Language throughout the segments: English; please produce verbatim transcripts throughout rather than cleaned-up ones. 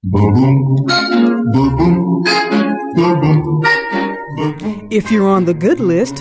If you're on the good list,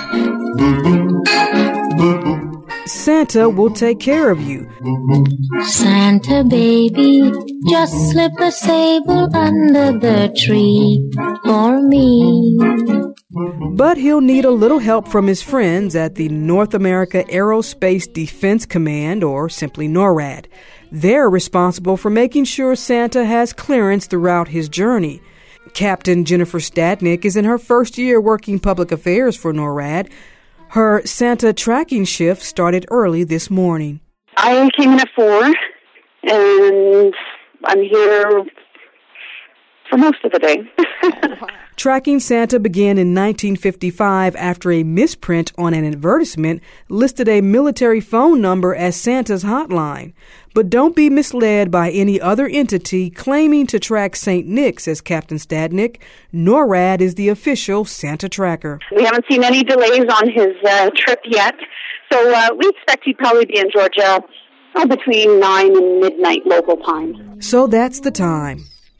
Santa will take care of you. Santa baby, just slip a sable under the tree for me. But he'll need a little help from his friends at the North America Aerospace Defense Command, or simply NORAD. They're responsible for making sure Santa has clearance throughout his journey. Captain Jennifer Stadnick is in her first year working public affairs for NORAD. Her Santa tracking shift started early this morning. I came in at four, and I'm here for most of the day. Tracking Santa began in nineteen fifty-five after a misprint on an advertisement listed a military phone number as Santa's hotline. But don't be misled by any other entity claiming to track Saint Nick, says Captain Stadnick. NORAD is the official Santa tracker. We haven't seen any delays on his uh, trip yet, so uh, we expect he'd probably be in Georgia oh, between nine and midnight local time. So that's the time.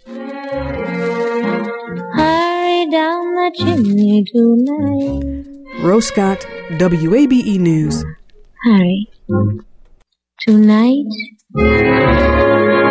Hurry down the chimney tonight. Rose Scott, W A B E News. Hurry. Tonight.